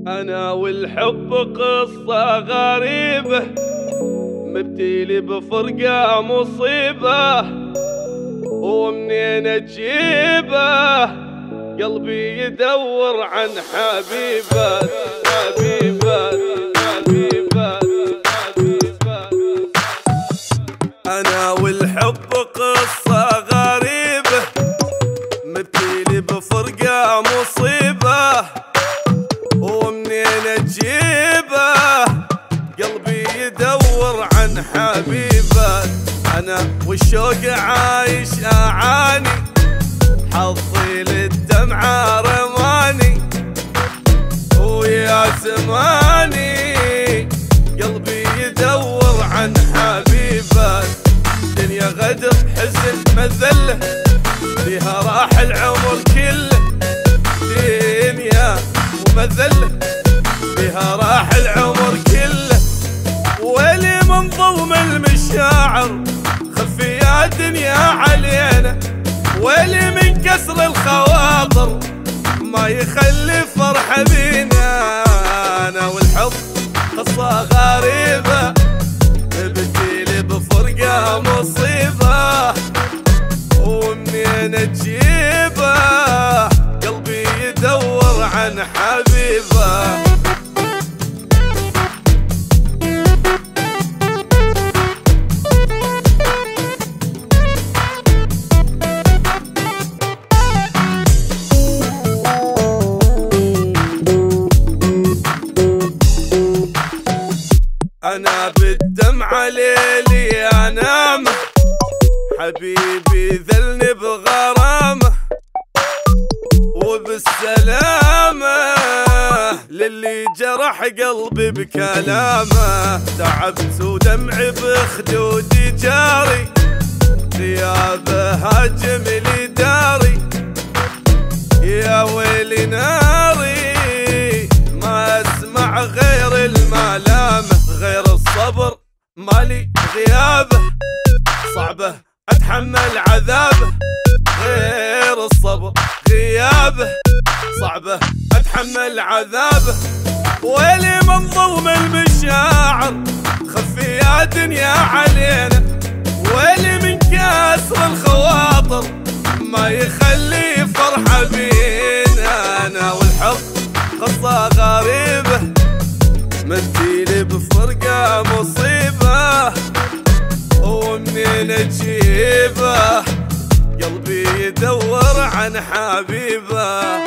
أنا والحب قصة غريبة، مبتلي بفرقة مصيبة، ومنين أجيبه قلبي يدور عن حبيبة حبيبة حبيبة حبيبة. أنا والحب قصة غريبة، مبتلي بفرقة مصيبة، ومنين أجيبه قلبي يدور عن حبيبة. أنا والشوق عايش أعاني، حظي للدمعة رماني، ويا زماني قلبي يدور عن حبيبة. دنيا غدر حزن مذلة، فيها راح العمر كله. دنيا ومذلة، فيها راح العمر كله. ويلي من ظلم المشاعر، خفي يا دنيا علينا. ويلي من كسر الخواطر، ما يخلي فرحة بينا. أنا والحب قصة غريبة، مبتلي بفرقة مصيبة، ومنين أجيبه قلبي يدور عن حبيبة. أنا بالدمعة ليلي أنام، حبيبي ذلني بغرامه، وبالسلامة للي جرح قلبي بكلامه. تعبت ودمعي بخدودي جاري، غيابه هاجم لي داري. يا ويلي ناري، ما اسمع غير الملامه. غير الصبر مالي غيابه، صعبه اتحمل عذابه. غير الصبر غيابه، صعبه اتحمل عذابه. ويلي من ظلم المشاعر، خفي يا دنيا علينا. ويلي من كسر الخواطر، ما يخلي فرحة بينا. أنا والحب قصة غريبة، مبتلي بفرقة مصيبة، ومنين أجيبه قلبي يدور عن حبيبة.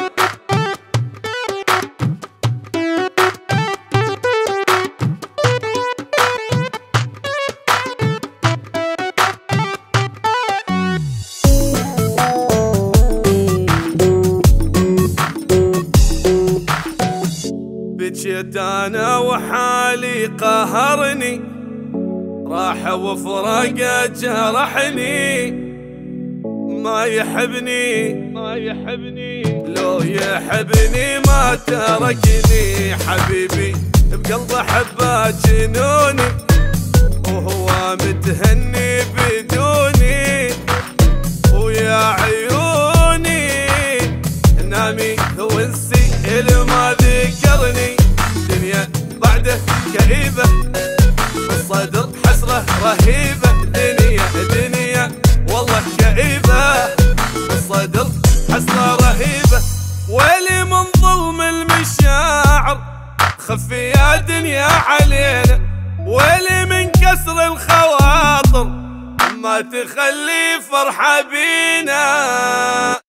بجيت أنا وحالي قهرني، راح وفراقه جرحني. ما يحبني لو يحبني ما تركني. حبيبي بقلبه حبه جنوني، وهو متهني بدوني. ويا عيوني نامي وانسي اللي ما ذكرني. دنيا بعده كئيبة، الصدر حسرة رهيبة. دنيا والله كئيبة، الصدر حسرة رهيبة. ويلي من ظلم المشاعر، خفي يا دنيا علينا. ويلي من كسر الخواطر، ما تخلي فرحة بينا.